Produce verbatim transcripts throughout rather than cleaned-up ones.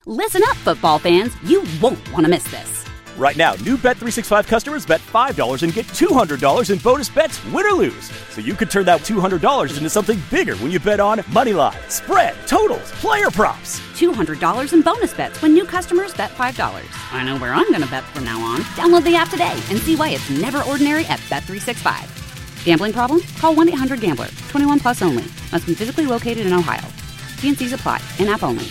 Listen up, football fans. You won't want to miss this. Right now, new Bet three sixty-five customers bet five dollars and get two hundred dollars in bonus bets, win or lose. So you could turn that two hundred dollars into something bigger when you bet on money line, spread, totals, player props. two hundred dollars in bonus bets when new customers bet five dollars. I know where I'm going to bet from now on. Download the app today and see why it's never ordinary at Bet three sixty-five. Gambling problem? Call one eight hundred gambler. twenty-one plus only. Must be physically located in Ohio. T and C's apply. In-app only.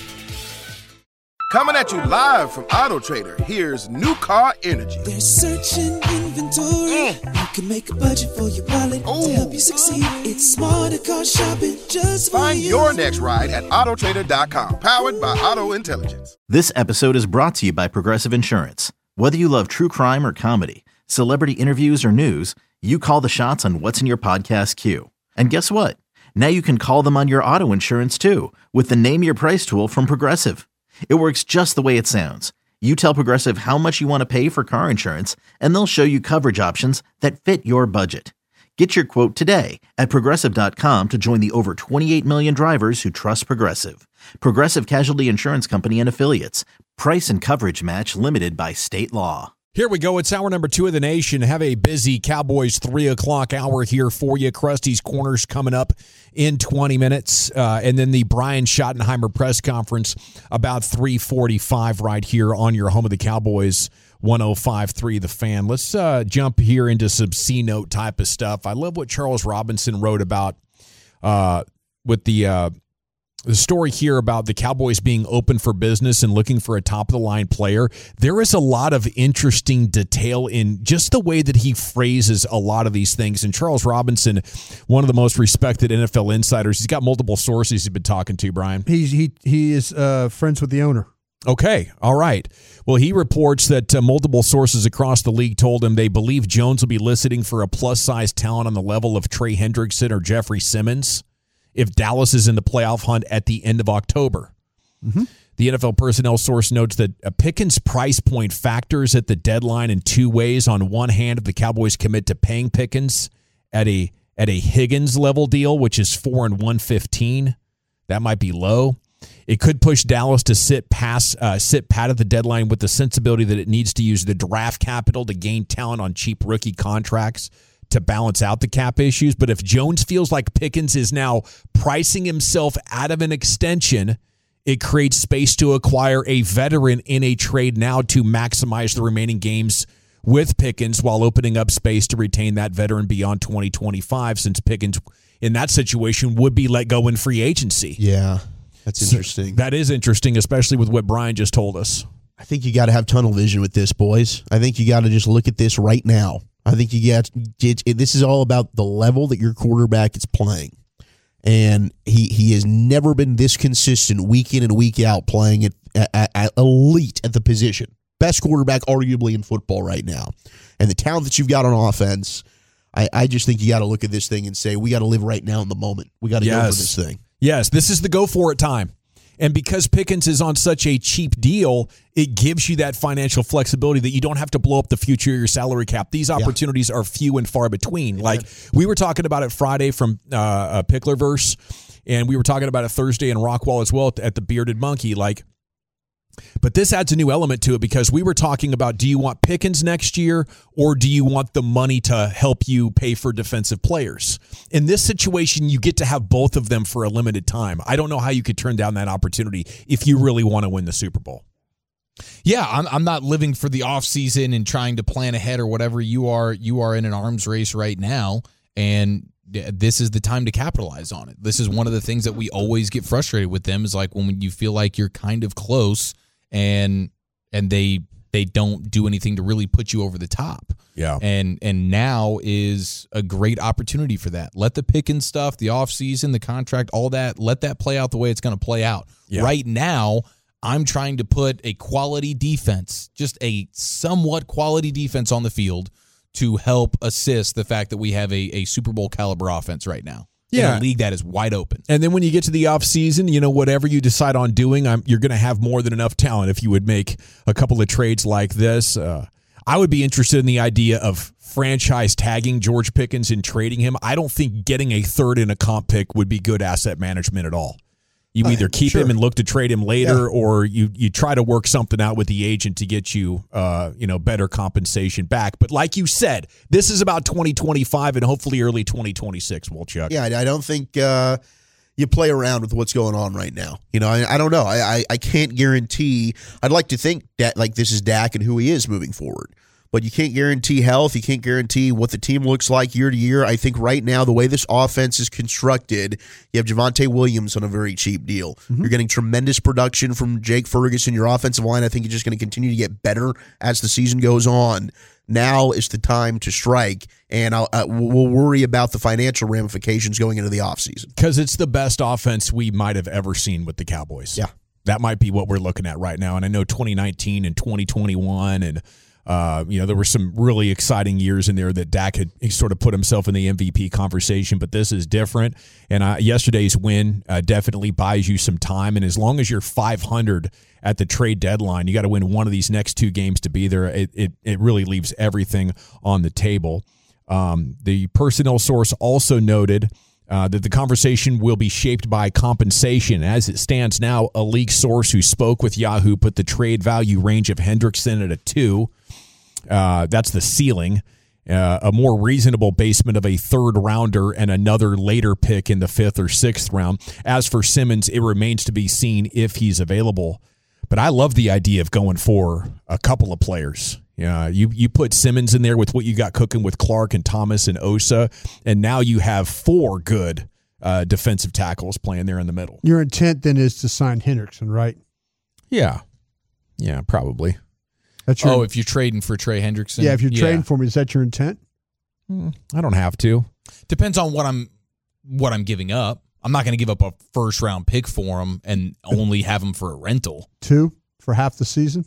Coming at you live from Auto Trader, here's New Car Energy. They're searching inventory. Mm. You can make a budget for your wallet Ooh. To help you succeed. It's smarter car shopping just for Find you. your next ride at auto trader dot com. Powered by Auto Intelligence. This episode is brought to you by Progressive Insurance. Whether you love true crime or comedy, celebrity interviews or news, you call the shots on what's in your podcast queue. And guess what? Now you can call them on your auto insurance too with the Name Your Price tool from Progressive. It works just the way it sounds. You tell Progressive how much you want to pay for car insurance, and they'll show you coverage options that fit your budget. Get your quote today at Progressive dot com to join the over twenty-eight million drivers who trust Progressive. Progressive Casualty Insurance Company and Affiliates. Price and coverage match limited by state law. Here we go. It's hour number two of the nation. Have a busy Cowboys three o'clock hour here for you. Krusty's Corners coming up in twenty minutes. Uh, and then the Brian Schottenheimer press conference about three forty-five right here on your home of the Cowboys, one oh five point three The Fan. Let's uh, jump here into some C-note type of stuff. I love what Charles Robinson wrote about uh, with the uh, the story here about the Cowboys being open for business and looking for a top-of-the-line player. There is a lot of interesting detail in just the way that he phrases a lot of these things. And Charles Robinson, one of the most respected N F L insiders, he's got multiple sources he's been talking to, Brian. He's, he he is uh, friends with the owner. Okay, all right. Well, he reports that uh, multiple sources across the league told him they believe Jones will be listening for a plus-size talent on the level of Trey Hendrickson or Jeffrey Simmons if Dallas is in the playoff hunt at the end of October. Mm-hmm. The N F L personnel source notes that a Pickens' price point factors at the deadline in two ways. On one hand, if the Cowboys commit to paying Pickens at a at a Higgins level deal, which is four and one fifteen, that might be low. It could push Dallas to sit pass, uh, sit pat at the deadline with the sensibility that it needs to use the draft capital to gain talent on cheap rookie contracts to balance out the cap issues. But if Jones feels like Pickens is now pricing himself out of an extension, it creates space to acquire a veteran in a trade now to maximize the remaining games with Pickens while opening up space to retain that veteran beyond twenty twenty-five, since Pickens in that situation would be let go in free agency. Yeah, that's interesting. So that is interesting, especially with what Brian just told us. I think you got to have tunnel vision with this, boys. I think you got to just look at this right now. I think you get it, it, this is all about the level that your quarterback is playing. And he he has never been this consistent week in and week out playing at, at, at elite at the position. Best quarterback arguably in football right now. And the talent that you've got on offense, I, I just think you got to look at this thing and say, we got to live right now in the moment. We got to yes. go for this thing. Yes, this is the go for it time. And because Pickens is on such a cheap deal, it gives you that financial flexibility that you don't have to blow up the future of your salary cap. These opportunities yeah. are few and far between. Like we were talking about it Friday from uh, Picklerverse, and we were talking about it Thursday in Rockwall as well at the Bearded Monkey. Like, but this adds a new element to it because we were talking about, do you want Pickens next year or do you want the money to help you pay for defensive players? In this situation, you get to have both of them for a limited time. I don't know how you could turn down that opportunity if you really want to win the Super Bowl. Yeah, I'm I'm not living for the offseason and trying to plan ahead or whatever. You are you are in an arms race right now, and this is the time to capitalize on it. This is one of the things that we always get frustrated with them is like when you feel like you're kind of close and and they they don't do anything to really put you over the top. Yeah. And and now is a great opportunity for that. Let the Pickens stuff, the offseason, the contract, all that, let that play out the way it's going to play out. Yeah. Right now, I'm trying to put a quality defense, just a somewhat quality defense on the field to help assist the fact that we have a, a Super Bowl caliber offense right now. Yeah. In a league that is wide open. And then when you get to the offseason, you know, whatever you decide on doing, I'm, you're going to have more than enough talent if you would make a couple of trades like this. Uh, I would be interested in the idea of franchise tagging George Pickens and trading him. I don't think getting a third and a comp pick would be good asset management at all. You either Uh, keep sure. him and look to trade him later, Yeah. or you you try to work something out with the agent to get you uh, you know better compensation back. But like you said, this is about twenty twenty-five and hopefully early twenty twenty-six. Wolchuk. Yeah, I I don't think uh, you play around with what's going on right now. You know, I, I don't know. I, I I can't guarantee. I'd like to think that like this is Dak and who he is moving forward. But you can't guarantee health. You can't guarantee what the team looks like year to year. I think right now, the way this offense is constructed, you have Javonte Williams on a very cheap deal. Mm-hmm. You're getting tremendous production from Jake Ferguson. Your offensive line, I think, is just going to continue to get better as the season goes on. Now is the time to strike, and I'll, uh, we'll worry about the financial ramifications going into the offseason. Because it's the best offense we might have ever seen with the Cowboys. Yeah. That might be what we're looking at right now. And I know twenty nineteen and twenty twenty-one and Uh, you know, there were some really exciting years in there that Dak had he sort of put himself in the M V P conversation, but this is different. And uh, yesterday's win uh, definitely buys you some time. And as long as you're five hundred at the trade deadline, you got to win one of these next two games to be there. It it, it really leaves everything on the table. Um, the personnel source also noted Uh, that the conversation will be shaped by compensation. As it stands now, a league source who spoke with Yahoo put the trade value range of Hendrickson at a two. Uh, that's the ceiling. Uh, a more reasonable basement of a third rounder and another later pick in the fifth or sixth round. As for Simmons, it remains to be seen if he's available. But I love the idea of going for a couple of players. Yeah, you you put Simmons in there with what you got cooking with Clark and Thomas and Osa, and now you have four good uh, defensive tackles playing there in the middle. Your intent then is to sign Hendrickson, right? Yeah, yeah, probably. That's your, oh, if you're trading for Trey Hendrickson, yeah, if you're trading for me, is that your intent? Mm, I don't have to. Depends on what I'm what I'm giving up. I'm not going to give up a first round pick for him and only have him for a rental. Two for half the season.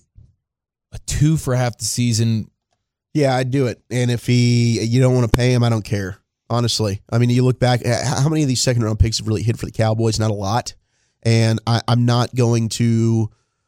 A two for half the season. Yeah, I'd do it. And if he, you don't want to pay him, I don't care. Honestly, I mean, you look back, how many of these second round picks have really hit for the Cowboys? Not a lot. And I, I'm not going to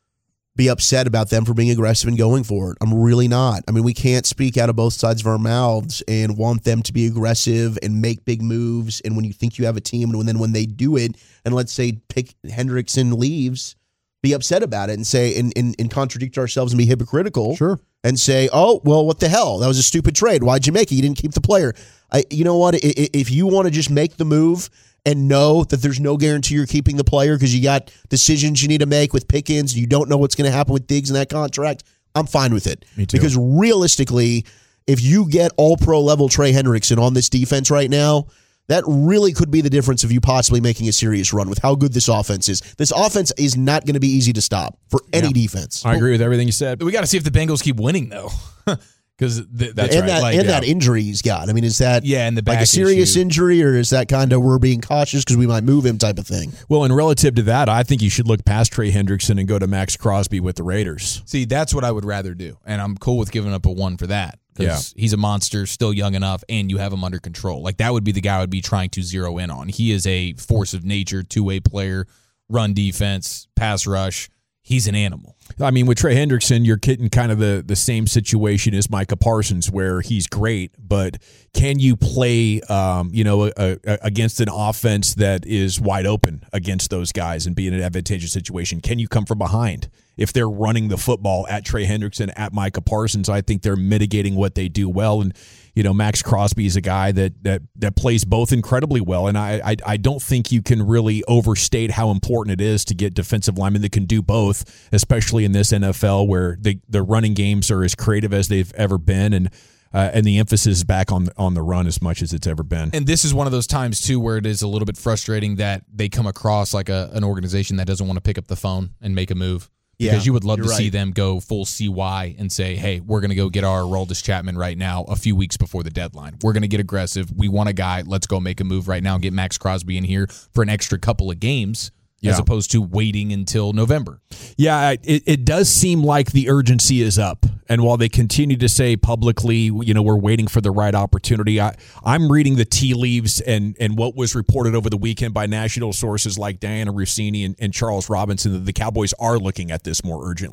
be upset about them for being aggressive and going for it. I'm really not. I mean, we can't speak out of both sides of our mouths and want them to be aggressive and make big moves. And when you think you have a team, and then when they do it, and let's say pick Hendrickson leaves, be upset about it and say and, and, and contradict ourselves and be hypocritical. Sure. And say, oh, well, what the hell? That was a stupid trade. Why'd you make it? You didn't keep the player. I, you know what? If you want to just make the move and know that there's no guarantee you're keeping the player because you got decisions you need to make with Pickens, you don't know what's going to happen with Diggs in that contract, I'm fine with it. Me too. Because realistically, if you get all-pro level Trey Hendrickson on this defense right now, that really could be the difference of you possibly making a serious run with how good this offense is. This offense is not going to be easy to stop for any Yeah. defense. I agree with everything you said. We got to see if the Bengals keep winning, though. Because th- that's and right. that, Like, and yeah. that injury he's got. I mean, is that Yeah, and the like a back serious issue. injury, or is that kind of we're being cautious because we might move him type of thing? Well, and relative to that, I think you should look past Trey Hendrickson and go to Max Crosby with the Raiders. See, that's what I would rather do. And I'm cool with giving up a one for that. Because Yeah. he's a monster, still young enough, and you have him under control. Like, that would be the guy I would be trying to zero in on. He is a force of nature, two-way player, run defense, pass rush. He's an animal. I mean, with Trey Hendrickson, you're getting kind of the, the same situation as Micah Parsons, where he's great, but can you play, um, you know, a, a, against an offense that is wide open against those guys and be in an advantageous situation? Can you come from behind? If they're running the football at Trey Hendrickson, at Micah Parsons, I think they're mitigating what they do well. And, you know, Max Crosby is a guy that that that plays both incredibly well. And I, I I don't think you can really overstate how important it is to get defensive linemen that can do both, especially in this N F L where the, the running games are as creative as they've ever been. And uh, and the emphasis is back on, on the run as much as it's ever been. And this is one of those times, too, where it is a little bit frustrating that they come across like a, an organization that doesn't want to pick up the phone and make a move. Because Yeah, you would love to you're see right. them go full C Y and say, hey, we're going to go get our Aroldis Chapman right now a few weeks before the deadline. We're going to get aggressive. We want a guy. Let's go make a move right now and get Max Crosby in here for an extra couple of games Yeah. as opposed to waiting until November. Yeah, it, it does seem like the urgency is up. And while they continue to say publicly, you know, we're waiting for the right opportunity, I, I'm reading the tea leaves and, and what was reported over the weekend by national sources like Diana Rossini and, and Charles Robinson that the Cowboys are looking at this more urgently.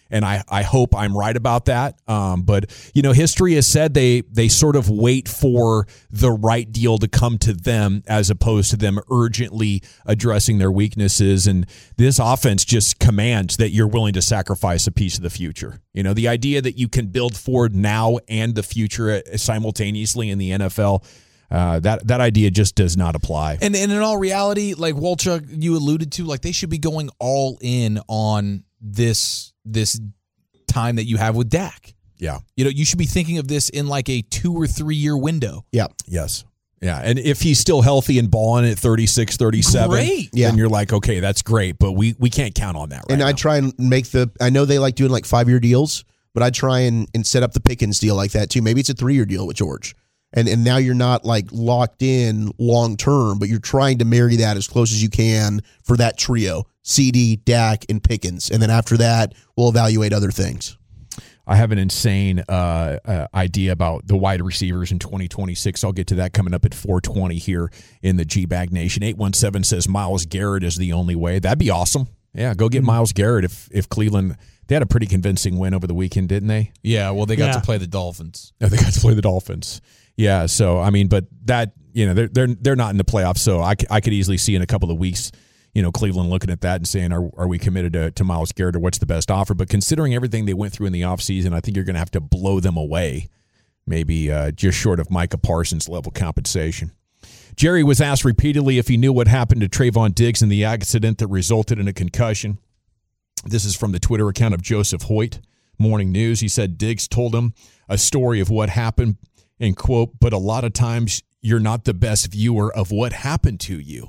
And I, I hope I'm right about that. Um, but, you know, history has said they they sort of wait for the right deal to come to them as opposed to them urgently addressing their weaknesses. And this offense just commands that you're willing to sacrifice a piece of the future. You know, the idea that you can build forward now and the future simultaneously in the N F L, uh, that, that idea just does not apply. And, and in all reality, like Wolchuk, you alluded to, like they should be going all in on this this time that you have with Dak. Yeah. You know, you should be thinking of this in like a two or three year window. Yeah. Yes. Yeah. And if he's still healthy and balling at thirty-six, thirty-seven, great. Yeah. then you're like, okay, that's great, but we, we can't count on that right And now. I try and make the, I know they like doing like five-year deals, but I try and, and set up the Pickens deal like that too. Maybe it's a three-year deal with George. And and now you're not like locked in long-term, but you're trying to marry that as close as you can for that trio, C D, Dak, and Pickens. And then after that, we'll evaluate other things. I have an insane uh, uh, idea about the wide receivers in twenty twenty-six. I'll get to that coming up at four twenty here in the G-Bag Nation. eight one seven says Myles Garrett is the only way. That'd be awesome. Yeah, go get mm-hmm. Myles Garrett if if Cleveland – they had a pretty convincing win over the weekend, didn't they? Yeah, well, they got Yeah. to play the Dolphins. Oh, they got to play the Dolphins. Yeah, so, I mean, but that, you know, they're they're they're not in the playoffs, so I, I could easily see in a couple of weeks, you know, Cleveland looking at that and saying, are are we committed to, to Myles Garrett or what's the best offer? But considering everything they went through in the offseason, I think you're going to have to blow them away, maybe uh, just short of Micah Parsons level compensation. Jerry was asked repeatedly if he knew what happened to Trayvon Diggs in the accident that resulted in a concussion. This is from the Twitter account of Joseph Hoyt, Morning News. He said Diggs told him a story of what happened, and quote, but a lot of times you're not the best viewer of what happened to you.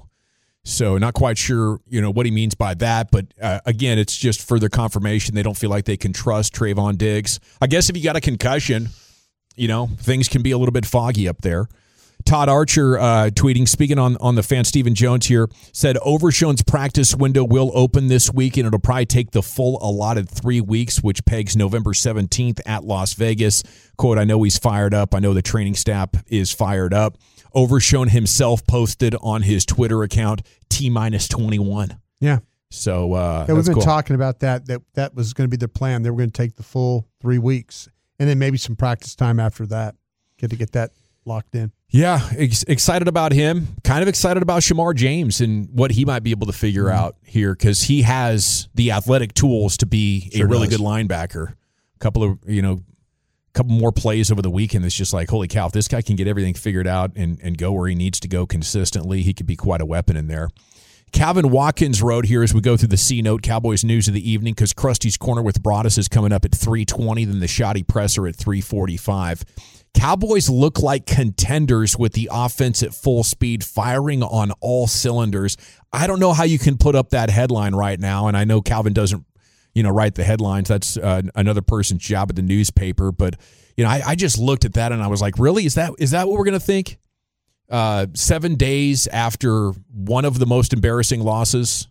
So not quite sure, you know, what he means by that. But uh, again, it's just further confirmation. They don't feel like they can trust Trayvon Diggs. I guess if you got a concussion, you know, things can be a little bit foggy up there. Todd Archer uh, tweeting, speaking on, on the fan, Stephen Jones here, said Overshown's practice window will open this week, and it'll probably take the full allotted three weeks, which pegs November seventeenth at Las Vegas. Quote, I know he's fired up. I know the training staff is fired up. Overshown himself posted on his Twitter account, T minus twenty-one. Yeah. So uh, yeah, we've that's been cool. talking about that, that. That was going to be their plan. They were going to take the full three weeks and then maybe some practice time after that. Get to get that locked in. Yeah, ex- excited about him. Kind of excited about Shamar James and what he might be able to figure mm-hmm. out here because he has the athletic tools to be sure a really does. good linebacker. A couple of, you know, couple more plays over the weekend. It's just like, holy cow, if this guy can get everything figured out and, and go where he needs to go consistently, he could be quite a weapon in there. Calvin Watkins wrote here as we go through the C-Note Cowboys news of the evening because Krusty's Corner with Broaddus is coming up at three twenty, then the Shoddy Presser at three forty-five. Cowboys look like contenders with the offense at full speed, firing on all cylinders. I don't know how you can put up that headline right now, and I know Calvin doesn't, you know, write the headlines. That's uh, another person's job at the newspaper. But, you know, I, I just looked at that and I was like, really? Is that is that what we're going to think? Uh, seven days after one of the most embarrassing losses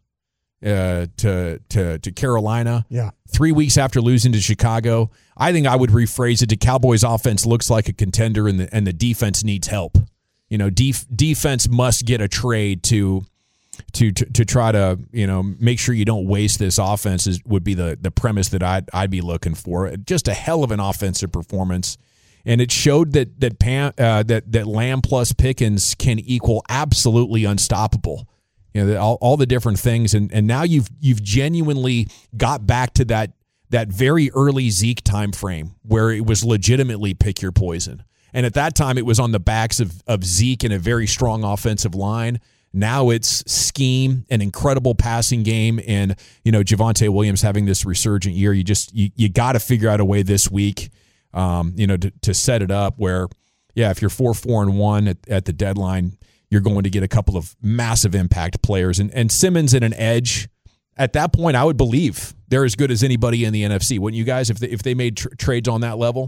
uh, to to to Carolina. Yeah. Three weeks after losing to Chicago, I think I would rephrase it to Cowboys offense looks like a contender and the and the defense needs help. You know, def, defense must get a trade to, to to to try to, you know, make sure you don't waste this offense is, would be the the premise that I'd I'd be looking for. Just a hell of an offensive performance. And it showed that that Pam, uh, that that Lamb plus Pickens can equal absolutely unstoppable. You know, all, all the different things, and and now you've you've genuinely got back to that that very early Zeke time frame where it was legitimately pick your poison. And at that time, it was on the backs of of Zeke and a very strong offensive line. Now it's scheme, an incredible passing game, and you know Javonte Williams having this resurgent year. You just you you got to figure out a way this week. Um, you know, to, to set it up where, yeah, if you're four, four, and one at, at the deadline, you're going to get a couple of massive impact players. And, and Simmons at an edge, at that point, I would believe they're as good as anybody in the N F C. Wouldn't you guys, if they, if they made tr- trades on that level?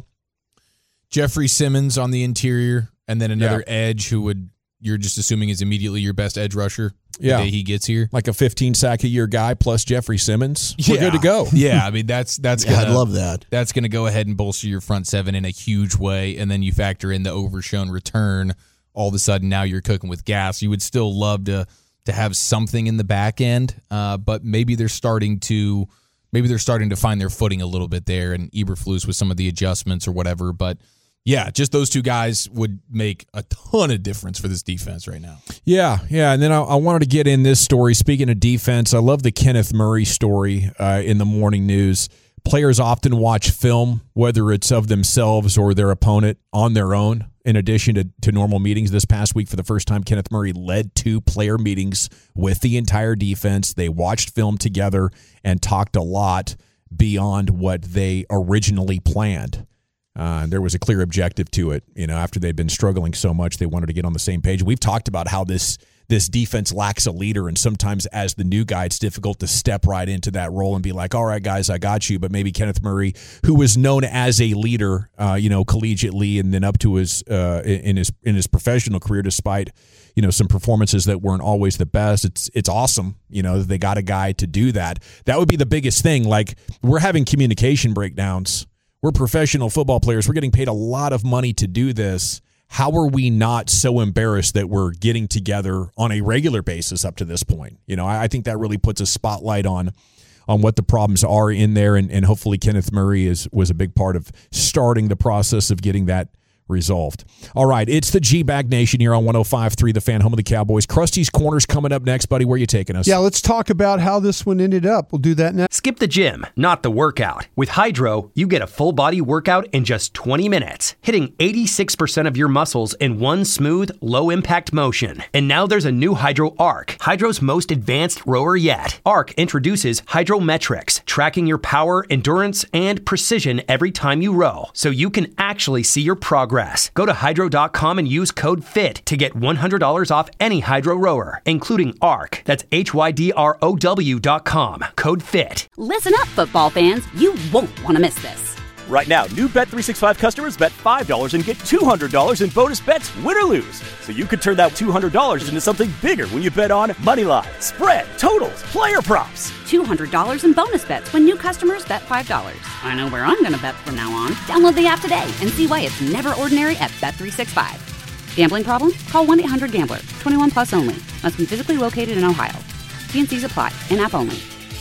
Jeffrey Simmons on the interior, and then another Yeah. edge who would, you're just assuming is immediately your best edge rusher the Yeah. day he gets here. Like a fifteen sack a year guy plus Jeffrey Simmons. We're Yeah. good to go. Yeah, I mean, that's that's Yeah, gonna, I'd love that. That's going to go ahead and bolster your front seven in a huge way, and then you factor in the Overshown return. All of a sudden, now you're cooking with gas. You would still love to to have something in the back end, uh, but maybe they're starting to maybe they're starting to find their footing a little bit there, and Eberflus with some of the adjustments or whatever. But yeah, just those two guys would make a ton of difference for this defense right now. Yeah, yeah. And then I, I wanted to get in this story. Speaking of defense, I love the Kenneth Murray story uh, in the morning news. Players often watch film, whether it's of themselves or their opponent, on their own, in addition to, to normal meetings. This past week, for the first time, Kenneth Murray led two player meetings with the entire defense. They watched film together and talked a lot beyond what they originally planned. Uh, there was a clear objective to it. You know, after they'd been struggling so much, they wanted to get on the same page. We've talked about how this this defense lacks a leader, and sometimes as the new guy, it's difficult to step right into that role and be like, all right, guys, I got you. But maybe Kenneth Murray, who was known as a leader, uh, you know, collegiately and then up to his uh, in his in his professional career, despite, you know, some performances that weren't always the best. It's it's awesome, you know, that they got a guy to do that. That would be the biggest thing. Like, we're having communication breakdowns. We're professional football players. We're getting paid a lot of money to do this. How are we not so embarrassed that we're getting together on a regular basis up to this point? You know, I, I think that really puts a spotlight on on what the problems are in there, and, and hopefully Kenneth Murray is was a big part of starting the process of getting that resolved. All right, it's the G-Bag Nation here on one oh five point three The Fan, home of the Cowboys. Krusty's Corner's coming up next, buddy. Where are you taking us? Yeah, let's talk about how this one ended up. We'll do that next. Skip the gym, not the workout. With Hydro, you get a full-body workout in just twenty minutes, hitting eighty-six percent of your muscles in one smooth, low-impact motion. And now there's a new Hydro Arc, Hydro's most advanced rower yet. Arc introduces Hydrometrics, tracking your power, endurance, and precision every time you row, so you can actually see your progress. Go to hydro dot com and use code FIT to get one hundred dollars off any Hydro rower, including Arc. That's H Y D R O W dot com. Code FIT. Listen up, football fans. You won't want to miss this. Right now, new Bet three sixty-five customers bet five dollars and get two hundred dollars in bonus bets, win or lose. So you could turn that two hundred dollars into something bigger when you bet on Moneyline, spread, totals, player props. two hundred dollars in bonus bets when new customers bet five dollars. I know where I'm going to bet from now on. Download the app today and see why it's never ordinary at Bet three sixty-five. Gambling problem? Call one eight hundred gambler. twenty-one plus only. Must be physically located in Ohio. T and C's apply. In-app only.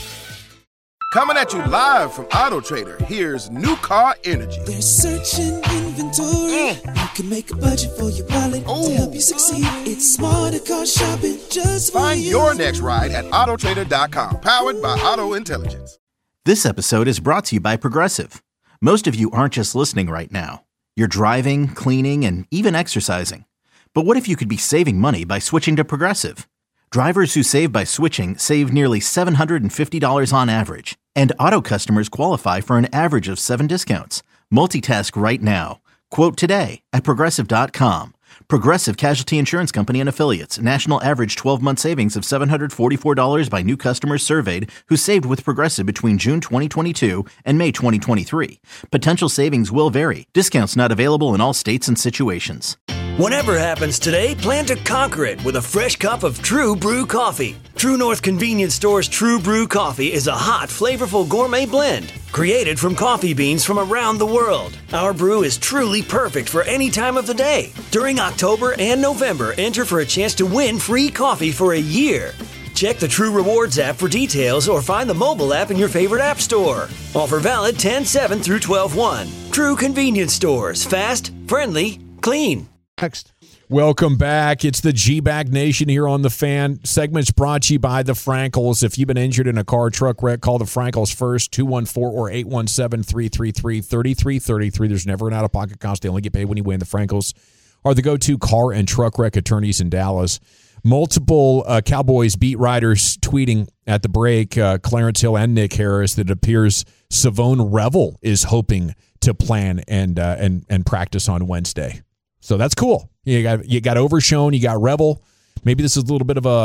Coming at you live from Auto Trader, here's New Car Energy. They're searching inventory. Mm. You can make a budget for your wallet Ooh. To help you succeed. It's smarter car shopping just for Find you. your next ride at auto trader dot com. Powered by Auto Intelligence. This episode is brought to you by Progressive. Most of you aren't just listening right now. You're driving, cleaning, and even exercising. But what if you could be saving money by switching to Progressive? Drivers who save by switching save nearly seven hundred fifty dollars on average. And auto customers qualify for an average of seven discounts. Multitask right now. Quote today at progressive dot com. Progressive Casualty Insurance Company and Affiliates. National average twelve-month savings of seven hundred forty-four dollars by new customers surveyed who saved with Progressive between June twenty twenty-two and May twenty twenty-three. Potential savings will vary. Discounts not available in all states and situations. Whatever happens today, plan to conquer it with a fresh cup of True Brew coffee. True North Convenience Store's True Brew coffee is a hot, flavorful gourmet blend created from coffee beans from around the world. Our brew is truly perfect for any time of the day. During October and November, enter for a chance to win free coffee for a year. Check the True Rewards app for details or find the mobile app in your favorite app store. Offer valid ten seven through twelve one. True Convenience Stores. Fast, friendly, clean. Next. Welcome back. It's the G-Bag Nation here on The Fan. Segment's brought to you by the Frankels. If you've been injured in a car or truck wreck, call the Frankels first, two one four or eight one seven, three three three, three three three three. There's never an out-of-pocket cost. They only get paid when you win. The Frankels are the go-to car and truck wreck attorneys in Dallas. Multiple uh, Cowboys beat writers tweeting at the break, uh, Clarence Hill and Nick Harris, that it appears Savone Revel is hoping to plan and uh, and and practice on Wednesday. So that's cool. You got you got Overshown, you got Revel. Maybe this is a little bit of a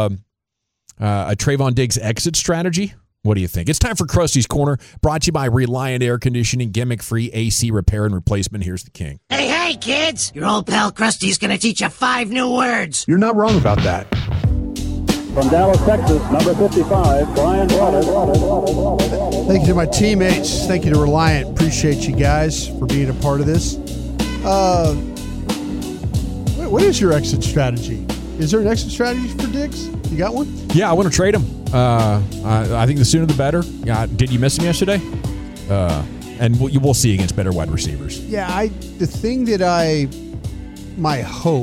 uh, a Trayvon Diggs exit strategy. What do you think? It's time for Krusty's Corner, brought to you by Reliant Air Conditioning, gimmick-free A C repair and replacement. Here's the king. Hey, hey, kids! Your old pal Krusty's gonna teach you five new words. You're not wrong about that. From Dallas, Texas, number fifty-five, Brian Waters. Thank you to my teammates. Thank you to Reliant. Appreciate you guys for being a part of this. Uh, what is your exit strategy? Is there an exit strategy for Diggs? You got one? Yeah, I want to trade him. Uh, I, I think the sooner the better. Yeah, did you miss him yesterday? Uh, and we'll, you will see against better wide receivers. Yeah, I. The thing that I, my hope,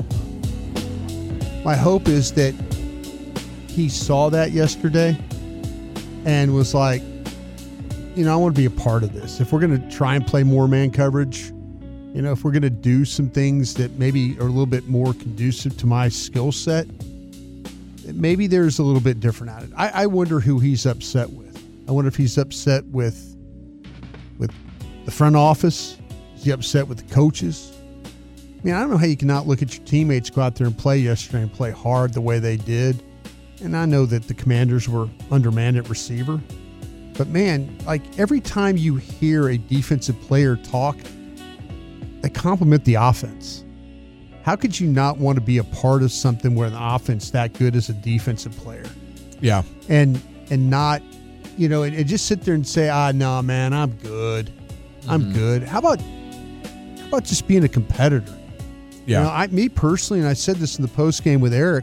my hope is that he saw that yesterday and was like, you know, I want to be a part of this. If we're going to try and play more man coverage, you know, if we're going to do some things that maybe are a little bit more conducive to my skill set, maybe there's a little bit different at it. I, I wonder who he's upset with. I wonder if he's upset with with the front office. Is he upset with the coaches? I mean, I don't know how you cannot look at your teammates go out there and play yesterday and play hard the way they did. And I know that the Commanders were undermanned at receiver. But, man, like every time you hear a defensive player talk, they compliment the offense. How could you not want to be a part of something where the offense that good as a defensive player? Yeah. And and not, you know, and, and just sit there and say, ah, no, man, I'm good. I'm Mm-hmm. good. How about how about just being a competitor? Yeah. You know, I, me personally, and I said this in the post game with Eric,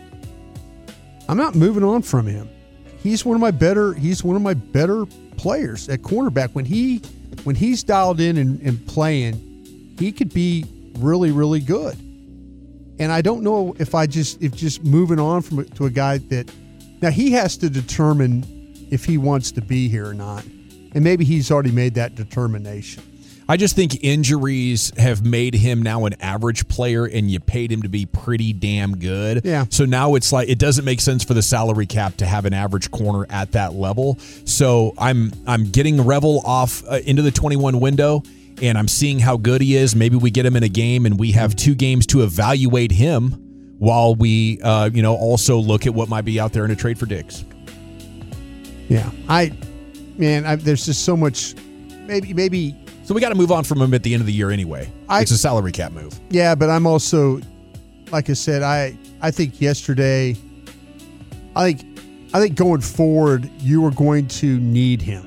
I'm not moving on from him. He's one of my better. He's one of my better players at cornerback. When he when he's dialed in and, and playing, he could be really, really good. And I don't know if I just if just moving on from to a guy that now he has to determine if he wants to be here or not, and maybe he's already made that determination. I just think injuries have made him now an average player, and you paid him to be pretty damn good. Yeah. So now it's like it doesn't make sense for the salary cap to have an average corner at that level. So I'm I'm getting Revel off uh, into the twenty-one window, and I'm seeing how good he is. Maybe we get him in a game, and we have two games to evaluate him while we, uh, you know, also look at what might be out there in a trade for Diggs. Yeah, I, man, I, there's just so much. Maybe maybe. So we got to move on from him at the end of the year anyway. I, it's a salary cap move. Yeah, but I'm also, like I said, I I think yesterday, I think I think going forward, you are going to need him,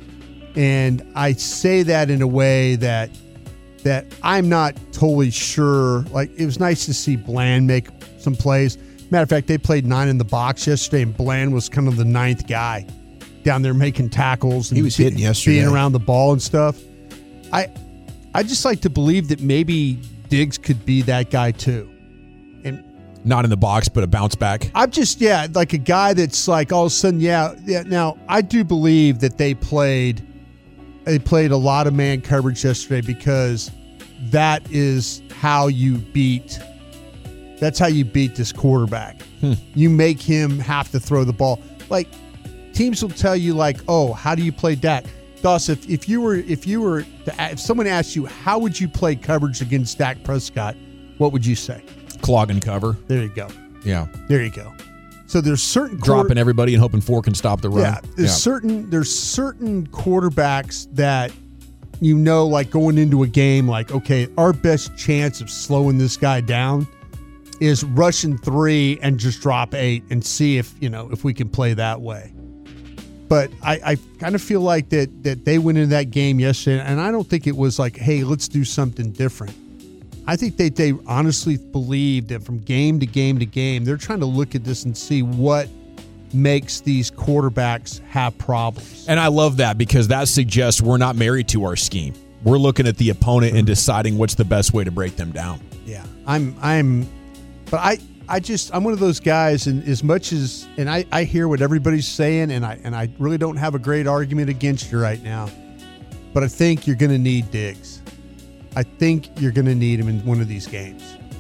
and I say that in a way that that I'm not totally sure. Like it was nice to see Bland make some plays. Matter of fact, they played nine in the box yesterday, and Bland was kind of the ninth guy down there making tackles and he was hitting yesterday, being around the ball and stuff. I I just like to believe that maybe Diggs could be that guy too. And not in the box, but a bounce back. I'm just, yeah, like a guy that's like all of a sudden, yeah, yeah. Now, I do believe that they played they played a lot of man coverage yesterday because that is how you beat that's how you beat this quarterback. Hmm. You make him have to throw the ball. Like teams will tell you like, oh, how do you play Dak? Doss, if, if you were if you were to, if someone asked you how would you play coverage against Dak Prescott, what would you say? Clog and cover. There you go. Yeah. There you go. So there's certain dropping quarter- everybody and hoping four can stop the run. Yeah. There's yeah. certain there's certain quarterbacks that you know, like going into a game, like okay, our best chance of slowing this guy down is rushing three and just drop eight and see if you know if we can play that way. But I, I kind of feel like that that they went into that game yesterday, and I don't think it was like, hey, let's do something different. I think they, they honestly believe that from game to game to game, they're trying to look at this and see what makes these quarterbacks have problems. And I love that because that suggests we're not married to our scheme. We're looking at the opponent and deciding what's the best way to break them down. Yeah, I'm, I'm, but I. I just I'm one of those guys, and as much as and I, I hear what everybody's saying, and I and I really don't have a great argument against you right now, but I think you're going to need Diggs. I think you're going to need him in one of these games,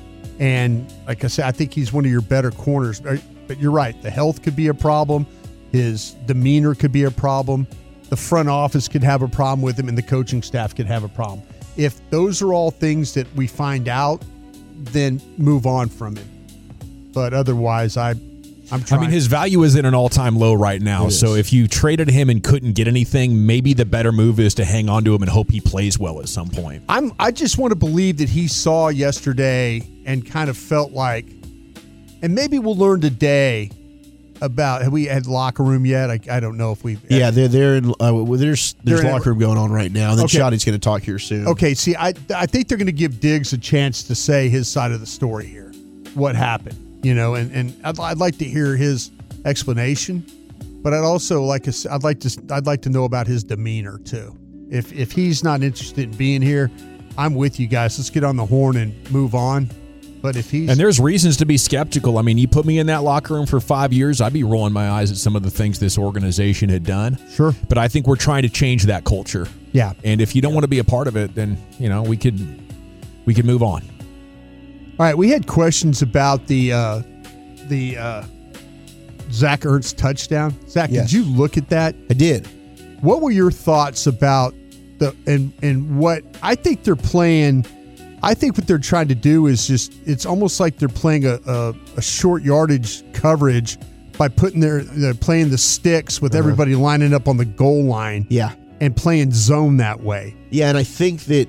and like I said, I think he's one of your better corners. But you're right, the health could be a problem, his demeanor could be a problem, the front office could have a problem with him, and the coaching staff could have a problem. If those are all things that we find out, then move on from him. But otherwise, I, I'm trying. I mean, his value is at an all-time low right now. So if you traded him and couldn't get anything, maybe the better move is to hang on to him and hope he plays well at some point. I'm. I just want to believe that he saw yesterday and kind of felt like, and maybe we'll learn today about. Have we had locker room yet? I, I don't know if we've. Yeah, they're they're in, uh, there's there's They're in- locker room going on right now. And then Okay. Shotty's going to talk here soon. Okay, see, I I think they're going to give Diggs a chance to say his side of the story here, what happened, you know, and, and I'd, I'd like to hear his explanation. but I'd also like to, I'd like to I'd like to know about his demeanor too. If if he's not interested in being here, I'm with you guys. Let's get on the horn and move on. But if he's and there's reasons to be skeptical. I mean, you put me in that locker room for five years, I'd be rolling my eyes at some of the things this organization had done. Sure. But I think we're trying to change that culture. Yeah. And if you don't want to be a part of it, then you know we could we could move on. All right, we had questions about the uh, the uh, Zach Ertz touchdown. Zach, Yes. did you look at that? I did. What were your thoughts about the and and what I think they're playing? I think what they're trying to do is just it's almost like they're playing a, a, a short yardage coverage by putting their they're playing the sticks with Uh-huh. everybody lining up on the goal line. Yeah. And playing zone that way. Yeah, and I think that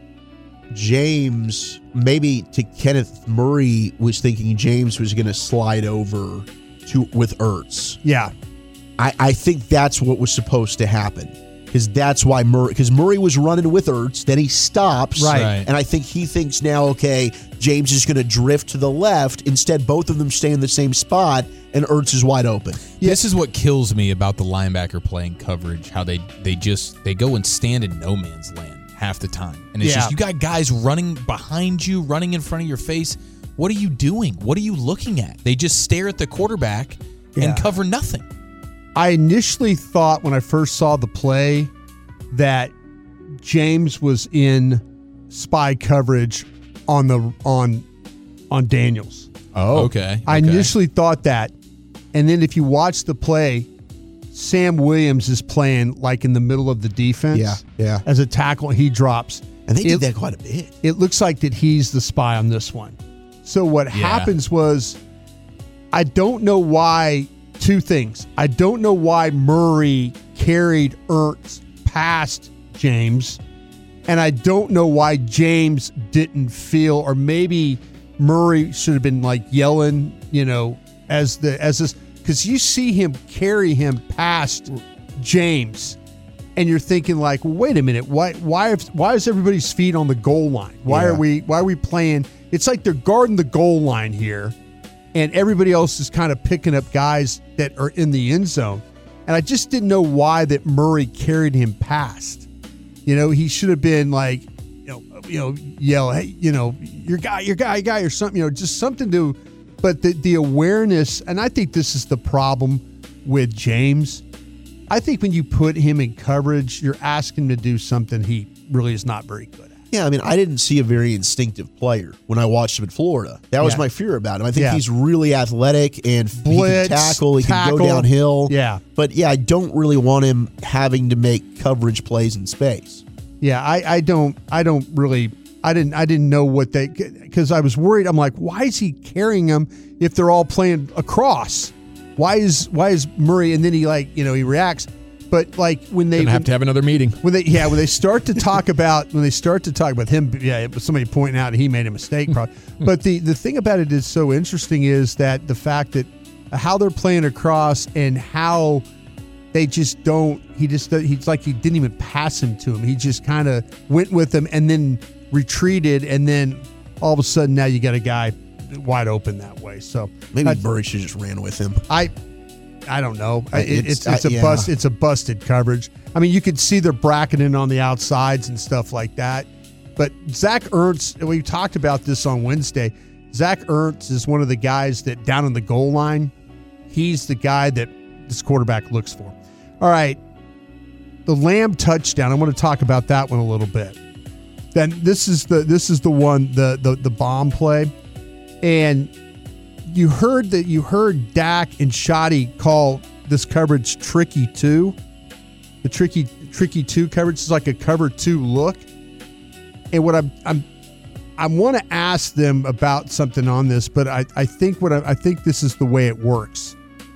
James, maybe to Kenneth Murray, was thinking James was going to slide over to with Ertz. Yeah. I, I think that's what was supposed to happen. Because that's why Murray, because Murray was running with Ertz, then he stops. Right. Right. And I think he thinks now, okay, James is going to drift to the left. Instead, both of them stay in the same spot, and Ertz is wide open. This is what kills me about the linebacker playing coverage, how they they just they go and stand in no man's land half the time. And it's Yeah. just you got guys running behind you, running in front of your face. What are you doing? What are you looking at? They just stare at the quarterback Yeah. and cover nothing. I initially thought when I first saw the play that James was in spy coverage on the on on Daniels. Oh, okay. I okay. initially thought that, and then if you watch the play, Sam Williams is playing like in the middle of the defense. Yeah, yeah. As a tackle, he drops. And they did It- that quite a bit. It looks like that he's the spy on this one. So what Yeah. happens was, I don't know why. Two things. I don't know why Murray carried Ertz past James, and I don't know why James didn't feel, or maybe Murray should have been like yelling, you know, as the as this, because you see him carry him past James, and you're thinking like, well, wait a minute, why why why is everybody's feet on the goal line? Why Yeah. are we why are we playing? It's like they're guarding the goal line here, and everybody else is kind of picking up guys that are in the end zone. And I just didn't know why that Murray carried him past. You know, he should have been like, you know, you know, yell, hey, you know, your guy, your guy, your guy, or something, you know, just something to, but the, the awareness, and I think this is the problem with James. I think when you put him in coverage, you're asking him to do something he really is not very good at. Yeah, I mean, I didn't see a very instinctive player when I watched him in Florida. That was Yeah. my fear about him. I think Yeah. he's really athletic and Blitz, he can tackle, he tackle. can go downhill. Yeah. But yeah, I don't really want him having to make coverage plays in space. Yeah, I, I don't I don't really I didn't I didn't know what they, because I was worried. I'm like, why is he carrying them if they're all playing across? Why is why is Murray? And then he like you know he reacts, but like when they Gonna have to have another meeting. when they yeah when they start to talk about when they start to talk about him, yeah, it was somebody pointing out he made a mistake probably. But the the thing about it is so interesting is that the fact that how they're playing across and how they just don't. He just he's like he didn't even pass him to him. He just kind of went with him and then retreated, and then all of a sudden now you got a guy wide open that way. So Maybe I, Murray should just ran with him. I I don't know. I- It, It's- it's it's I- a yeah. bust. It's a busted coverage. I mean, you could see they're bracketing on the outsides and stuff like that. But Zach Ertz, we talked about this on Wednesday. Zach Ertz is one of the guys that down on the goal line, he's the guy that this quarterback looks for. All right, the Lamb touchdown. I want to talk about that one a little bit. Then this is the this is the one the the the bomb play, and you heard that you heard Dak and Shoddy call this coverage tricky two. The tricky tricky two coverage is like a cover two look. And what I'm I'm I want to ask them about something on this, but I, I think what I, I think this is the way it works.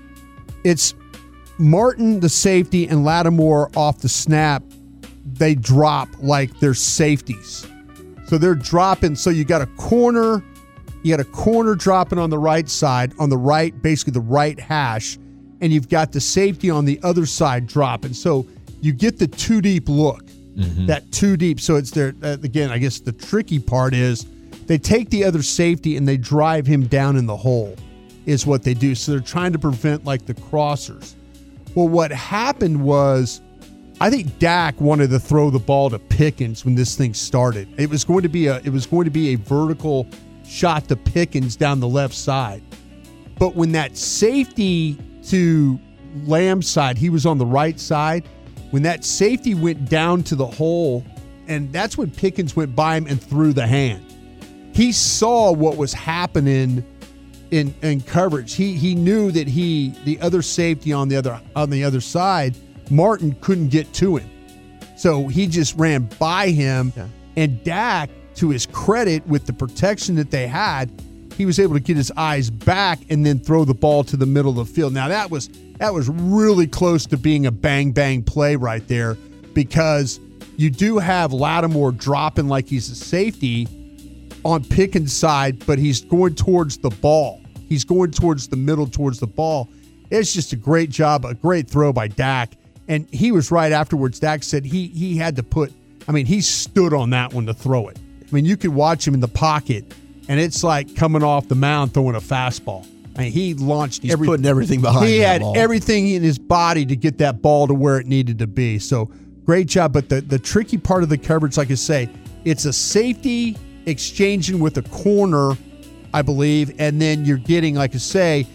It's Martin, the safety, and Lattimore off the snap. They drop like they're safeties. So they're dropping. So you got a corner, you got a corner dropping on the right side, on the right, basically the right hash, and you've got the safety on the other side dropping. So you get the two deep look, mm-hmm. that two deep. So it's there uh, again. I guess the tricky part is they take the other safety and they drive him down in the hole, is what they do. So they're trying to prevent like the crossers. Well, what happened was, I think Dak wanted to throw the ball to Pickens when this thing started. It was going to be a it was going to be a vertical shot to Pickens down the left side. But when that safety to Lamb's side, he was on the right side, when that safety went down to the hole, and that's when Pickens went by him and threw the hand. He saw what was happening in in coverage. He he knew that he the other safety on the other on the other side, Martin, couldn't get to him. So he just ran by him. Yeah. And Dak, to his credit, with the protection that they had, he was able to get his eyes back and then throw the ball to the middle of the field. Now that was that was really close to being a bang bang play right there, because you do have Lattimore dropping like he's a safety on Pickens' side, but he's going towards the ball. He's going towards the middle, towards the ball. It's just a great job, a great throw by Dak. And he was right afterwards. Dak said he he had to put, I mean, he stood on that one to throw it. I mean, you could watch him in the pocket, and it's like coming off the mound throwing a fastball. I mean, he launched He's every, putting everything behind He that had ball. everything in his body to get that ball to where it needed to be. So great job. But the, the tricky part of the coverage, like I say, it's a safety exchanging with a corner, I believe, and then you're getting, like I say,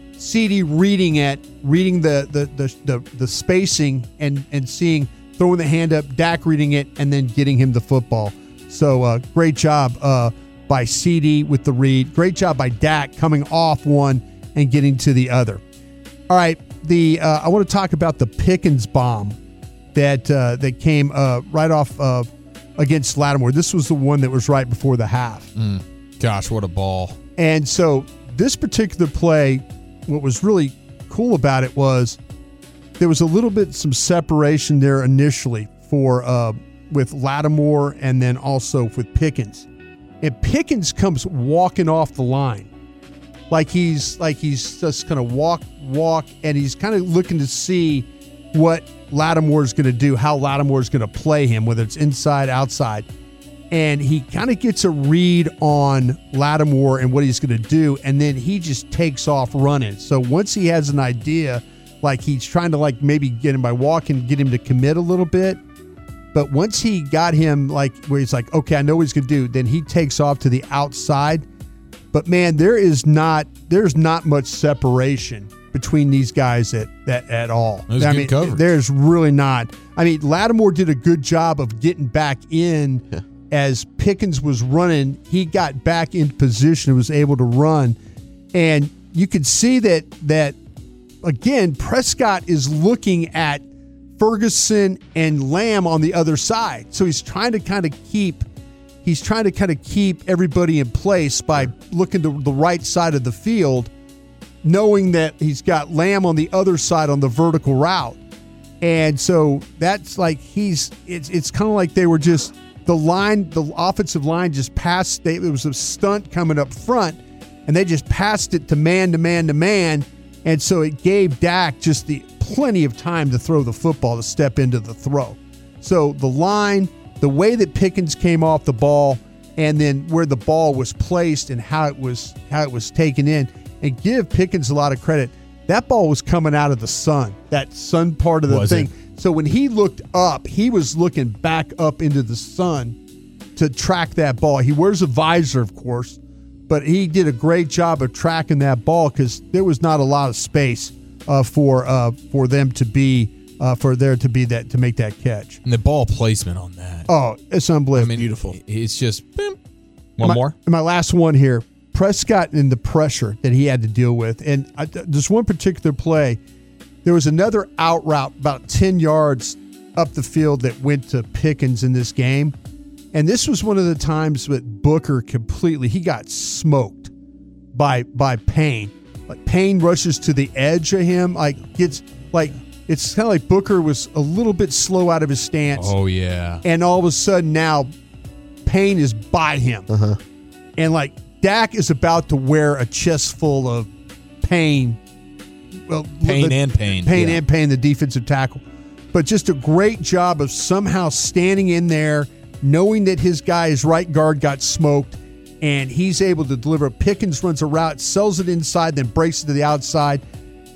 C D reading it, reading the the the the, the spacing and and seeing, throwing the hand up, Dak reading it, and then getting him the football. So uh, great job uh, by C D with the read. Great job by Dak coming off one and getting to the other. All right, the uh, I want to talk about the Pickens bomb that uh, that came uh, right off of against Lattimore. This was the one that was right before the half. Mm. Gosh, what a ball. And so this particular play, what was really cool about it was there was a little bit some separation there initially for uh, with Lattimore and then also with Pickens. And Pickens comes walking off the line. Like he's like he's just kind of walk, walk, and he's kind of looking to see what Lattimore's going to do, how Lattimore's going to play him, whether it's inside, outside. And he kind of gets a read on Lattimore and what he's going to do, and then he just takes off running. So once he has an idea, like he's trying to like maybe get him by walking, get him to commit a little bit. But once he got him like where he's like, okay, I know what he's going to do, then he takes off to the outside. But man, there is not there's not much separation between these guys at at, at all. That was I good mean, coverage. There's really not. I mean, Lattimore did a good job of getting back in. Yeah. As Pickens was running, he got back in position and was able to run. And you could see that, that again, Prescott is looking at Ferguson and Lamb on the other side. So he's trying to kind of keep he's trying to kind of keep everybody in place by looking to the right side of the field, knowing that he's got Lamb on the other side on the vertical route. And so that's like he's it's it's kind of like they were just The line, the offensive line just passed. They, it was a stunt coming up front, and they just passed it to man to man to man. And so it gave Dak just the plenty of time to throw the football, to step into the throw. So the line, the way that Pickens came off the ball, and then where the ball was placed and how it was how it was taken in, and give Pickens a lot of credit. That ball was coming out of the sun, that sun part of the Was thing. it? So when he looked up, he was looking back up into the sun to track that ball. He wears a visor, of course, but he did a great job of tracking that ball because there was not a lot of space uh, for uh, for them to be uh, for there to be that to make that catch. And the ball placement on that. Oh, it's unbelievable. I mean, beautiful. It's just boom. One my, more. My last one here. Prescott and the pressure that he had to deal with, and I, there's one particular play. There was another out route about ten yards up the field that went to Pickens in this game. And this was one of the times that Booker completely, he got smoked by by Payne. Like Payne rushes to the edge of him, like gets like it's kind of like Booker was a little bit slow out of his stance. Oh, yeah. And all of a sudden now Payne is by him. Uh-huh. And like Dak is about to wear a chest full of Payne. Well, Payne the, and Payne. Payne yeah. and Payne, the defensive tackle. But just a great job of somehow standing in there, knowing that his guy's right guard got smoked, and he's able to deliver. Pickens runs a route, sells it inside, then breaks it to the outside.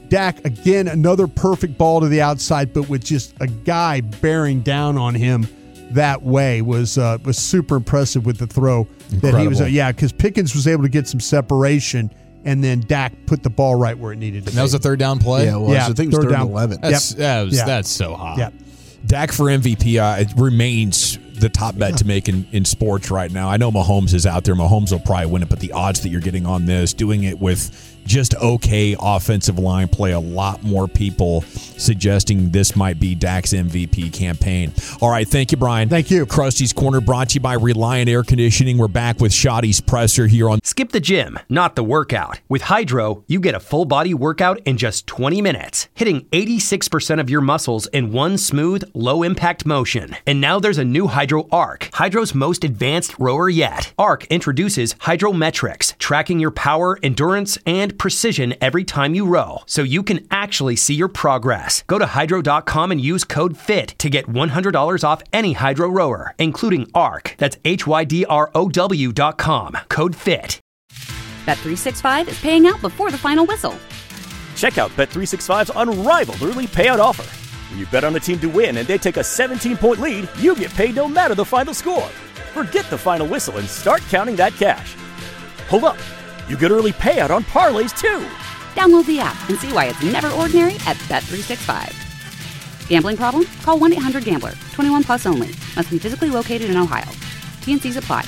Dak, again, another perfect ball to the outside, but with just a guy bearing down on him that way was uh, was super impressive with the throw. Incredible. That he was. Uh, yeah, because Pickens was able to get some separation, and then Dak put the ball right where it needed to And be. that was a third down play? Yeah, it was. Yeah, I think it was third third down. and eleven. That's, Yep. that was, Yeah. that's so hot. Yeah. Dak for M V P uh, it remains the top bet to make in, in sports right now. I know Mahomes is out there. Mahomes will probably win it, but the odds that you're getting on this, doing it with just okay offensive line play, a lot more people suggesting this might be Dak's M V P campaign. All right, thank you, Brian. Thank you. Krusty's Corner brought to you by Reliant Air Conditioning. We're back with Shoddy's Presser here on. Skip the gym, not the workout. With Hydro, you get a full body workout in just twenty minutes, hitting eighty-six percent of your muscles in one smooth, low impact motion. And now there's a new Hydro Arc, Hydro's most advanced rower yet. Arc introduces Hydrometrics, tracking your power, endurance, and precision every time you row, so you can actually see your progress. Go to hydro dot com and use code FIT to get one hundred dollars off any Hydro rower, including Arc. That's H Y D R O W dot com. Code FIT. Bet three sixty-five is paying out before the final whistle. Check out Bet three sixty-five's unrivaled early payout offer. When you bet on a team to win and they take a seventeen-point lead, you get paid no matter the final score. Forget the final whistle and start counting that cash. Hold up. You get early payout on parlays, too. Download the app and see why it's never ordinary at Bet three sixty-five. Gambling problem? Call one eight hundred gambler. twenty-one plus only. Must be physically located in Ohio. T N Cs apply.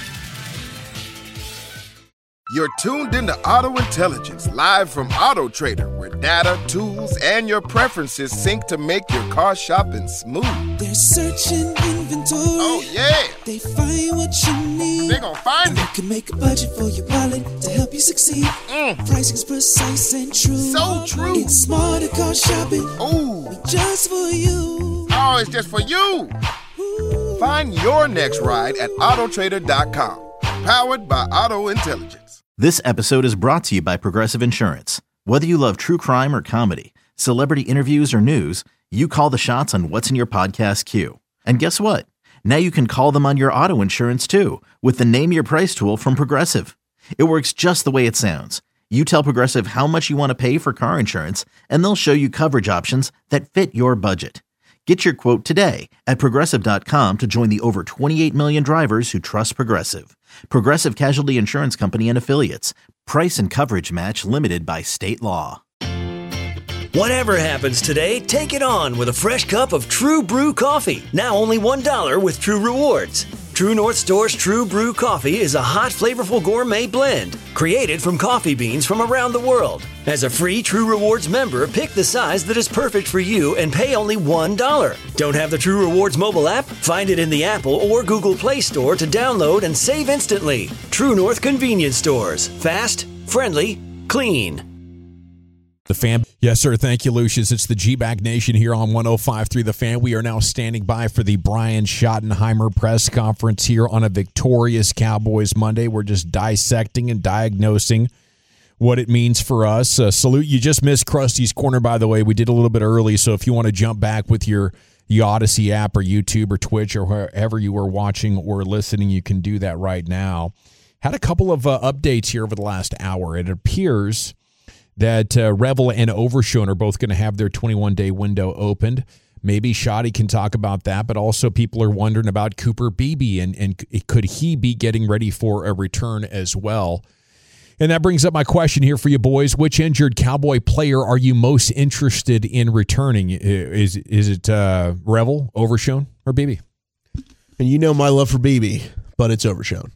You're tuned into Auto Intelligence, live from Auto Trader, where data, tools, and your preferences sync to make your car shopping smooth. They're searching inventory. Oh, yeah. They find what you need. They gon' find and it. You can make a budget for your wallet to help you succeed. Mm. Pricing's precise and true. So true. It's smarter car shopping. Ooh. Just for you. Oh, it's just for you. Ooh. Find your next ride at auto trader dot com. Powered by Auto Intelligence. This episode is brought to you by Progressive Insurance. Whether you love true crime or comedy, celebrity interviews or news, you call the shots on what's in your podcast queue. And guess what? Now you can call them on your auto insurance too with the Name Your Price tool from Progressive. It works just the way it sounds. You tell Progressive how much you want to pay for car insurance, and they'll show you coverage options that fit your budget. Get your quote today at Progressive dot com to join the over twenty-eight million drivers who trust Progressive. Progressive Casualty Insurance Company and Affiliates. Price and coverage match limited by state law. Whatever happens today, take it on with a fresh cup of True Brew coffee. Now only one dollar with True Rewards. True North Store's True Brew Coffee is a hot, flavorful gourmet blend created from coffee beans from around the world. As a free True Rewards member, pick the size that is perfect for you and pay only one dollar. Don't have the True Rewards mobile app? Find it in the Apple or Google Play Store to download and save instantly. True North Convenience Stores. Fast, friendly, clean. The Fan. Yes, sir. Thank you, Lucius. It's the G-Bag Nation here on one oh five point three The Fan. We are now standing by for the Brian Schottenheimer press conference here on a victorious Cowboys Monday. We're just dissecting and diagnosing what it means for us. Uh, salute. You just missed Krusty's Corner, by the way. We did a little bit early, so if you want to jump back with your the Odyssey app or YouTube or Twitch or wherever you were watching or listening, you can do that right now. Had a couple of uh, updates here over the last hour. It appears that uh, Revel and Overshown are both going to have their twenty-one day window opened. Maybe Shoddy can talk about that, but also people are wondering about Cooper Beebe, and, and could he be getting ready for a return as well? And that brings up my question here for you boys. Which injured Cowboy player are you most interested in returning? Is is it uh, Revel, Overshown, or Beebe? And you know my love for Beebe, but it's Overshown.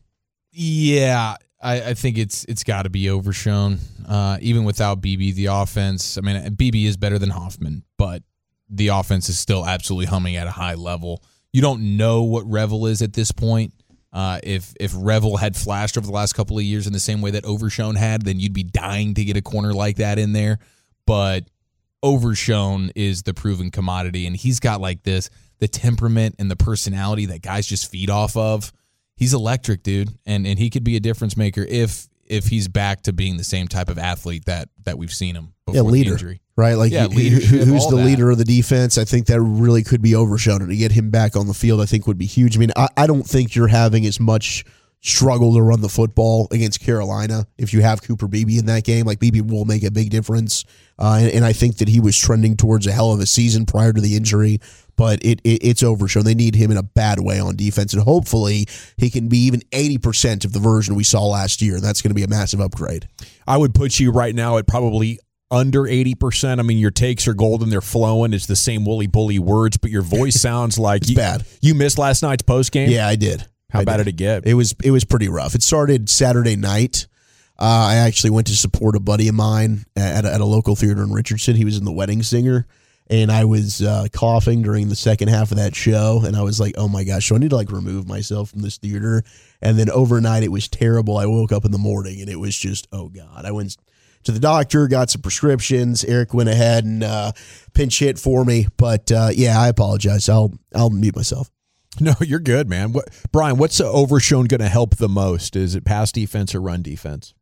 Yeah, I, I think it's it's got to be Overshown. Uh, even without Beebe, the offense, I mean, Beebe is better than Hoffman, but the offense is still absolutely humming at a high level. You don't know what Revel is at this point. Uh, if if Revel had flashed over the last couple of years in the same way that Overshown had, then you'd be dying to get a corner like that in there. But Overshown is the proven commodity, and he's got like this, the temperament and the personality that guys just feed off of. He's electric, dude, and and he could be a difference maker if if he's back to being the same type of athlete that that we've seen him before yeah, leader, the injury. Right? Like yeah, he, who, who's the that. leader of the defense? I think that really could be Overshown, and to get him back on the field, I think would be huge. I mean, I, I don't think you're having as much struggle to run the football against Carolina. If you have Cooper Beebe in that game, like Beebe will make a big difference. Uh, and, and I think that he was trending towards a hell of a season prior to the injury, but it, it it's overshown. They need him in a bad way on defense, and hopefully he can be even eighty percent of the version we saw last year, and that's going to be a massive upgrade. I would put you right now at probably under eighty percent. I mean, your takes are golden. They're flowing. It's the same woolly bully words, but your voice sounds like it's you, bad. You missed last night's post game? Yeah, I did. How I bad did. did it get? It was it was pretty rough. It started Saturday night. Uh, I actually went to support a buddy of mine at a, at a local theater in Richardson. He was in The Wedding Singer, and I was uh, coughing during the second half of that show, and I was like, oh my gosh, so I need to like remove myself from this theater. And then overnight, it was terrible. I woke up in the morning, and it was just, oh God. I went to the doctor, got some prescriptions. Eric went ahead and uh, pinch hit for me. But uh, yeah, I apologize. I'll I'll mute myself. No, you're good, man. What, Brian, what's Overshown going to help the most? Is it pass defense or run defense?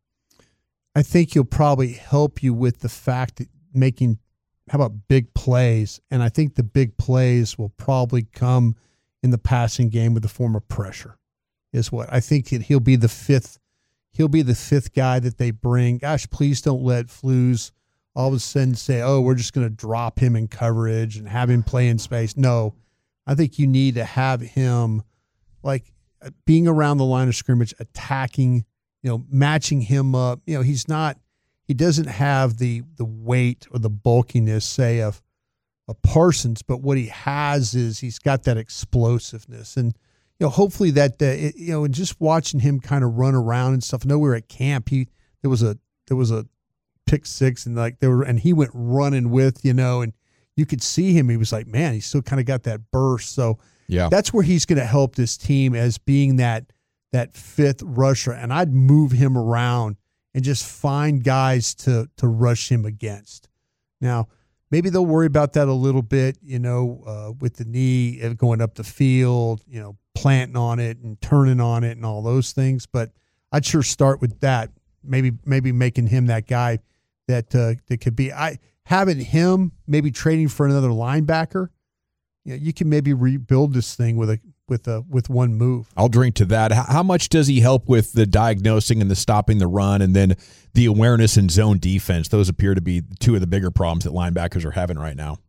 I think he'll probably help you with the fact that making, how about big plays? And I think the big plays will probably come in the passing game with the form of pressure, is what I think. That he'll be the fifth. He'll be the fifth guy that they bring. Gosh, please don't let Flus all of a sudden say, oh, we're just going to drop him in coverage and have him play in space. No, I think you need to have him like being around the line of scrimmage, attacking, you know, matching him up. You know, he's not, he doesn't have the the weight or the bulkiness, say, of, of Parsons, but what he has is he's got that explosiveness. And, you know, hopefully that, uh, it, you know, and just watching him kind of run around and stuff. I know we were at camp. He, there was a, there was a pick six and like there were, and he went running with, you know, and you could see him. He was like, man, he still kind of got that burst. So yeah, that's where he's going to help this team as being that, that fifth rusher. And I'd move him around and just find guys to, to rush him against. Now, maybe they'll worry about that a little bit, you know, uh, with the knee going up the field, you know, planting on it and turning on it and all those things. But I'd sure start with that. Maybe, maybe making him that guy that, uh, that could be, I having him maybe trading for another linebacker. You know, you can maybe rebuild this thing with a, with a, with one move. I'll drink to that. How much does he help with the diagnosing and the stopping the run and then the awareness and zone defense? Those appear to be two of the bigger problems that linebackers are having right now.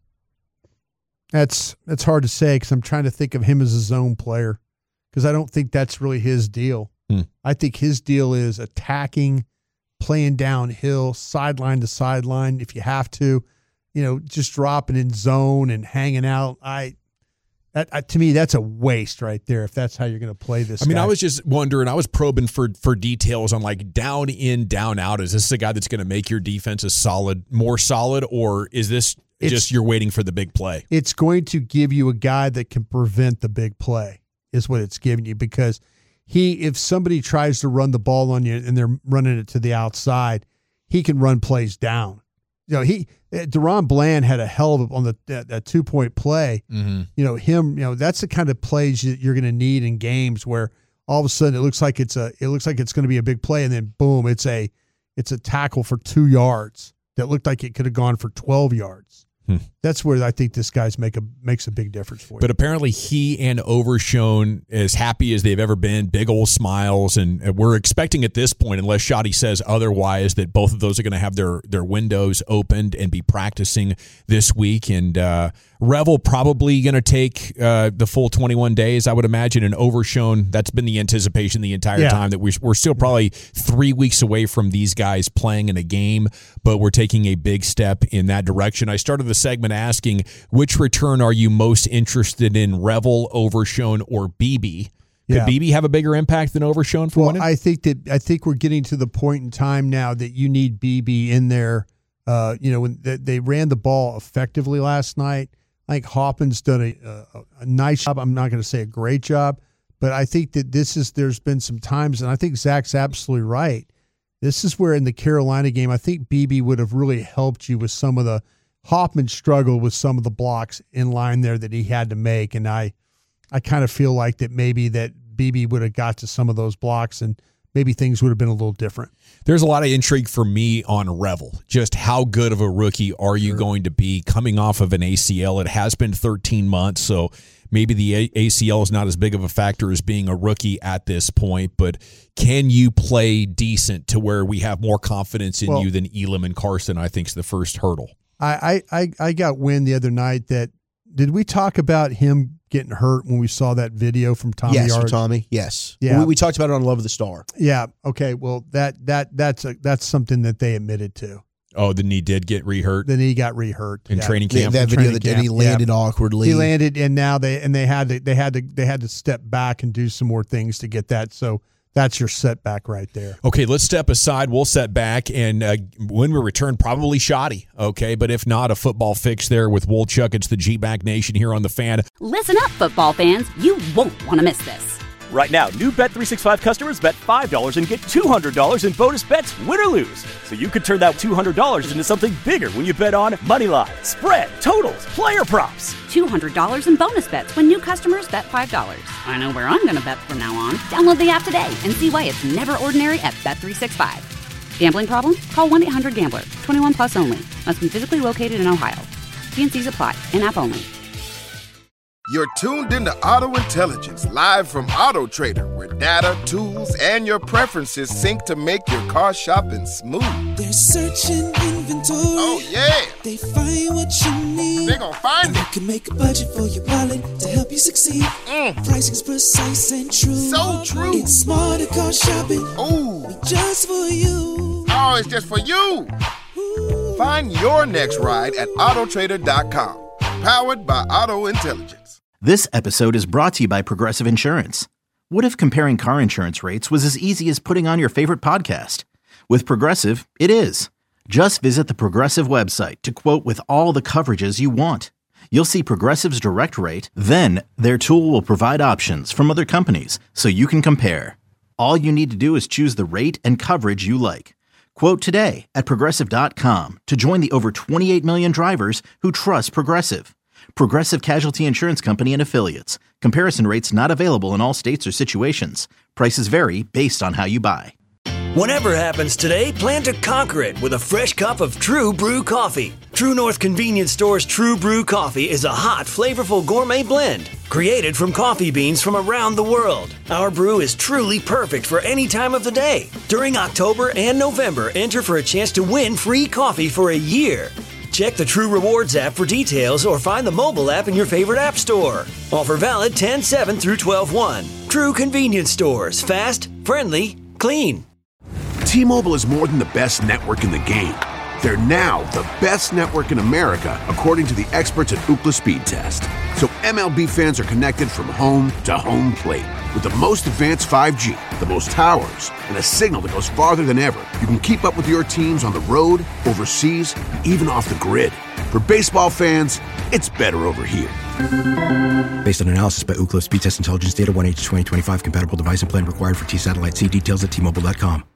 That's that's hard to say because I'm trying to think of him as a zone player because I don't think that's really his deal. Hmm. I think his deal is attacking, playing downhill, sideline to sideline if you have to, you know, just dropping in zone and hanging out. I That, uh, to me, that's a waste right there if that's how you're going to play this I mean, guy. I was just wondering, I was probing for for details on like down in, down out. Is this a guy that's going to make your defense a solid, more solid, or is this It's- just you're waiting for the big play? It's going to give you a guy that can prevent the big play is what it's giving you because he, if somebody tries to run the ball on you and they're running it to the outside, he can run plays down. You know, he Deron Bland had a hell of a, on the that, that two point play. Mm-hmm. You know him. You know that's the kind of plays that you're going to need in games where all of a sudden it looks like it's a it looks like it's going to be a big play, and then boom, it's a it's a tackle for two yards that looked like it could have gone for twelve yards. Hmm. That's where I think this guy's make a makes a big difference for you. But apparently he and Overshown as happy as they've ever been, big old smiles, and we're expecting at this point, unless Shoddy says otherwise, that both of those are going to have their their windows opened and be practicing this week. And uh, Revel probably going to take uh, the full twenty-one days, I would imagine, and Overshown, that's been the anticipation the entire Yeah. time that we're, we're still probably three weeks away from these guys playing in a game, but we're taking a big step in that direction. I started the segment asking, which return are you most interested in, Revel, Overshown, or Beebe? Could Yeah. Beebe have a bigger impact than Overshown for well, winning? I think that I think we're getting to the point in time now that you need B B in there. Uh, you know, when they, they ran the ball effectively last night. I think Hoffman's done a, a, a nice job. I'm not going to say a great job, but I think that this is, there's been some times, and I think Zach's absolutely right. This is where in the Carolina game, I think B B would have really helped you with some of the, Hoffman struggled with some of the blocks in line there that he had to make. And I, I kind of feel like that maybe that B B would have got to some of those blocks and maybe things would have been a little different. There's a lot of intrigue for me on Revel. Just how good of a rookie are you Sure. going to be coming off of an A C L? It has been thirteen months, so maybe the A C L is not as big of a factor as being a rookie at this point, but can you play decent to where we have more confidence in Well, you than Elam and Carson, I think, is the first hurdle. I, I, I, I got wind the other night that, did we talk about him getting hurt when we saw that video from Tommy yes, Yard? for Tommy. Yes. Yeah. We, we talked about it on Love of the Star. Yeah. Okay. Well, that that that's a, that's something that they admitted to. Oh, the knee did get re-hurt? The knee got re-hurt in yeah. training camp. That In video training that he camp, landed yeah. awkwardly. He landed, and now they and they had to they had to they had to step back and do some more things to get that. So that's your setback right there. Okay, let's step aside. We'll set back, and uh, when we return, probably shoddy. Okay, but if not, a football fix there with Wolchuk. It's the G-Back Nation here on The Fan. Listen up, football fans. You won't want to miss this. Right now, new Bet three sixty-five customers bet five dollars and get two hundred dollars in bonus bets, win or lose. So you could turn that two hundred dollars into something bigger when you bet on moneyline, spread, totals, player props. two hundred dollars in bonus bets when new customers bet five dollars. I know where I'm going to bet from now on. Download the app today and see why it's never ordinary at Bet three sixty-five. Gambling problem? Call one eight hundred gambler. twenty-one plus only. Must be physically located in Ohio. T and C's apply. In-app only. You're tuned into Auto Intelligence, live from Auto Trader, where data, tools, and your preferences sync to make your car shopping smooth. They're searching inventory. Oh, yeah. They find what you need. They gon' find and it. You can make a budget for your wallet to help you succeed. Mm. Pricing's precise and true. So true. It's smarter car shopping. Ooh. Just for you. Oh, it's just for you. Ooh. Find your next ride at auto trader dot com. Powered by Auto Intelligence. This episode is brought to you by Progressive Insurance. What if comparing car insurance rates was as easy as putting on your favorite podcast? With Progressive, it is. Just visit the Progressive website to quote with all the coverages you want. You'll see Progressive's direct rate, then their tool will provide options from other companies so you can compare. All you need to do is choose the rate and coverage you like. Quote today at progressive dot com to join the over twenty-eight million drivers who trust Progressive. Progressive Casualty Insurance Company and Affiliates. Comparison rates not available in all states or situations. Prices vary based on how you buy. Whatever happens today, plan to conquer it with a fresh cup of True Brew coffee. True North Convenience Store's True Brew coffee is a hot, flavorful gourmet blend created from coffee beans from around the world. Our brew is truly perfect for any time of the day. During October and November, enter for a chance to win free coffee for a year. Check the True Rewards app for details or find the mobile app in your favorite app store. Offer valid ten seven through twelve one. True Convenience Stores. Fast, friendly, clean. T-Mobile is more than the best network in the game. They're now the best network in America, according to the experts at Ookla Speed Test. So M L B fans are connected from home to home plate. With the most advanced five G, the most towers, and a signal that goes farther than ever, you can keep up with your teams on the road, overseas, and even off the grid. For baseball fans, it's better over here. Based on analysis by Ookla Speed Test Intelligence Data, one H twenty twenty-five compatible device and plan required for T-Satellite. See details at T Mobile dot com.